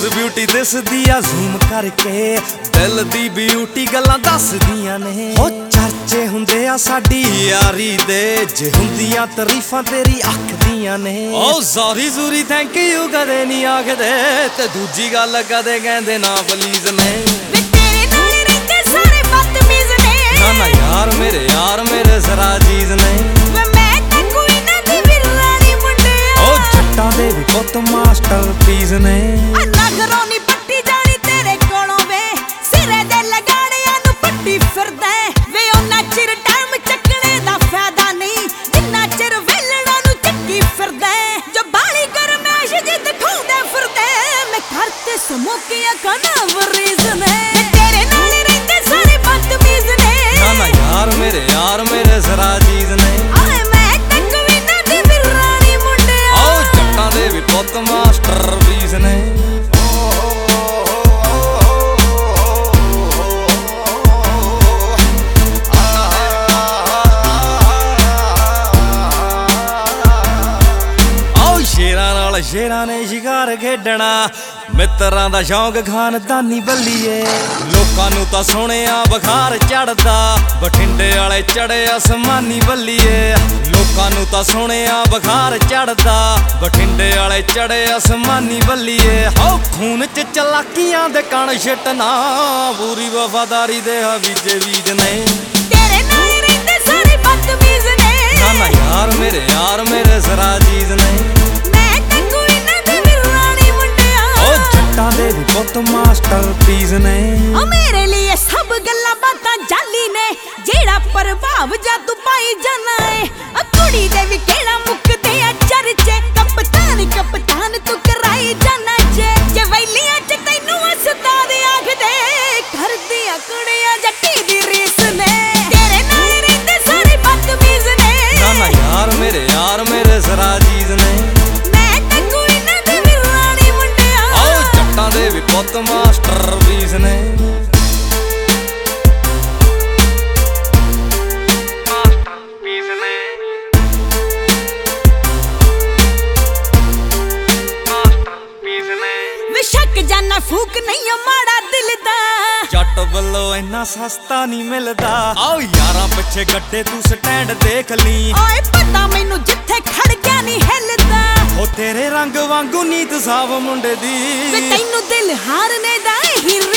Beauty ਦਿਸਦੀ ਆ zoom ਕਰਕੇ, ਦਿਲ ਦੀ ਬਿਊਟੀ ਗੱਲਾਂ ਦੱਸਦੀਆਂ ਨੇ। ਹੋ ਚਰਚੇ ਹੁੰਦੇ ਆ ਸਾਡੀ ਯਾਰੀ ਦੇ, ਜੇ ਹੁੰਦੀਆਂ ਤਾਰੀਫਾਂ ਤੇਰੀ ਅੱਖ ਦੀਆਂ ਨੇ। ਓ ਸੌਰੀ ਸੂਰੀ ਥੈਂਕ ਯੂ ਕਦੇ ਨਹੀਂ ਆਖਦੇ, ਤੇ ਦੂਜੀ ਗੱਲ ਕਦੇ ਕਹਿੰਦੇ ਨਾ ਪਲੀਜ਼ ਨੇ। ਵੇ ਤੇਰੇ ਨਾਲ ਰਹਿੰਦੇ ਸਾਰੇ ਬਦਤਮੀਜ਼ ਨੇ। ਨਾ ਨਾ ਯਾਰ ਮੇਰੇ ਜ਼ਰਾ ਚੀਜ਼ ਨੇ। ਵੇ ਮੈਂ ਤਾਂ ਕੋਈ ਨਾ ਦੀ ਵਿਰਾਣੀ ਮੁੰਡਿਆ, ਓ ਜੱਟਾਂ ਦੇ ਵੀ ਪੁੱਤ ਮਾਸਟਰਪੀਸ ਨੇ। ਨਗਰੋਂ ਨੀ ਪੱਟੀ ਜਾਣੀ ਤੇਰੇ ਕੋਲੋਂ ਵੇ, ਸਿਰੇ ਦੇ ਲਗਾੜਿਆਂ ਨੂੰ ਪੱਟੀ ਫਿਰਦਾ ਵੇ। ਉਹਨਾਂ ਚਿਰ ਟਾਈਮ ਚੱਕਣੇ ਦਾ ਫਾਇਦਾ ਨਹੀਂ, ਜਿੰਨਾ ਚਿਰ ਵੇਲਣਾ ਨੂੰ ਚੱਕੀ ਫਿਰਦਾ। ਜੋ ਬਾਲੀ ਗਰਮੈਸ਼ ਜੇ ਦਿਖਾਉਂਦੇ ਫਿਰਦੇ, ਮੈਂ ਘਰ ਤੇ ਸਮੋਕਿਆ ਖਾਣਾ ਵਰੀਜ਼ ਨੇ। ਤੇਰੇ ਨਾਲ ਰਹਿੰਦੇ ਸਾਰੇ ਬਦਤਮੀਜ਼ ਨੇ। ਨਾ ਨਾ ਯਾਰ ਮੇਰੇ ਜ਼ਰਾ ਚੀਜ਼ ਨੇ। ਆਏ ਮੈਂ ਤਾਂ ਕੋਈ ਨਾ ਦੀ ਵਿਰਾਣੀ ਮੁੰਡਿਆ, ਓ ਜੱਟਾਂ ਦੇ ਵੀ ਪੁੱਤ ਮਾਸਟਰਪੀਸ ਨੇ। ਸ਼ੇਰਾਂ ਨੇ ਸ਼ਿਕਾਰ ਖੇਡਣਾ, ਮਿੱਤਰਾਂ ਦਾ ਸ਼ੌਂਕ ਖਾਨਦਾਨੀ ਬੱਲੀਏ। ਲੋਕਾਂ ਨੂੰ ਤਾਂ ਸੁਣਿਆ ਬੁਖਾਰ ਚੜਦਾ, ਬਠਿੰਡੇ ਵਾਲੇ ਚੜੇ ਅਸਮਾਨੀ ਬੱਲੀਏ। ਲੋਕਾਂ ਨੂੰ ਤਾਂ ਸੁਣਿਆ ਬੁਖਾਰ ਚੜਦਾ, ਬਠਿੰਡੇ ਵਾਲੇ ਚੜੇ ਅਸਮਾਨੀ ਬੱਲੀਏ। ਹੋ ਖੂਨ ਚ ਚਲਾਕੀਆਂ ਦੇ ਕਣ ਛਿੱਟਣਾ, ਪੂਰੀ ਵਫਾਦਾਰੀ ਦੇ ਹਵੀਜੇ ਬੀਜ ਨੇ। ਤੇਰੇ ਨਾਲ ਰਹਿੰਦੇ ਸਾਰੇ ਬਦਤਮੀਜ਼ ਨੇ। ਨਾ ਨਾ ਯਾਰ ਮੇਰੇ ਜ਼ਰਾ ਚੀਜ਼ ਨੇ। ਜੱਟਾਂ ਦੇ ਵੀ ਪੁੱਤ ਮਾਸਟਰਪੀਸ ਨੇ। ਓ ਮੇਰੇ ਲਈ ਸਭ ਗੱਲਾਂ ਬਾਤਾਂ ਜਾਲੀ ਨੇ, ਜਿਹੜਾ ਪ੍ਰਭਾਵ ਜਾਦੂ ਪਾਈ ਜਾਣਾ ਏ। ਓ ਕੁੜੀ ਦੇ ਵੀ ਕਿਹੜਾ ਮੁੱਕਦੇ ਆ ਚਰਚੇ, ਕਪਤਾਨ ਤੂੰ ਕਰਾਈ ਜਾਣਾ ਜੇ ਵੈਲੀਆਂ ਚ ਤੈਨੂੰ ਉਸਤਾਦ ਆਖਦੇ, ਕਰਦੀਆਂ ਕੁੜੀਆਂ ਜੱਟੀ ਦੀ ਰੀਸ ਨੇ। ਤੇਰੇ ਨਾਲ ਰਹਿੰਦੇ ਸਾਰੇ ਬਦਤਮੀਜ਼ ਨੇ। ਨਾ ਨਾ ਯਾਰ ਮੇਰੇ ਜ਼ਰਾ ਚੀਜ਼ ਨੇ। ਦੇ ਵੀ ਪੁੱਤ ਮਾਸਟਰਪੀਸ ਨੇ। ਮਾਸਟਰਪੀਸ ਨੇ। ਮਾਸਟਰਪੀਸ ਨੇ। ਵੇ ਸ਼ੱਕ ਜਾਨਾ ਫੂਕ ਨਹੀਂ ਮਾੜਾ ਦਿਲ ਦਾ, ਜੱਟ ਵੱਲੋਂ ਇੰਨਾ ਸਸਤਾ ਨਹੀਂ ਮਿਲਦਾ। ਆਓ ਯਾਰਾਂ ਪਿੱਛੇ ਗੱਡੇ ਤੂੰ ਸਟੈਂਡ ਦੇਖ ਲਈ। ਓਏ ਪਤਾ ਮੈਨੂੰ ਜਿੱਥੇ ਖੜ ਗਿਆ ਨਹੀਂ ਹਿੱਲਦਾ, ਉਹ ਤੇਰੇ ਰੰਗ ਵਾਂਗੂ ਨੀਤ ਸਾਫ ਮੁੰਡੇ ਦੀ। ਵੇ ਤੈਨੂੰ ਦਿਲ ਹਾਰਨੇ ਦਾ ਹੀ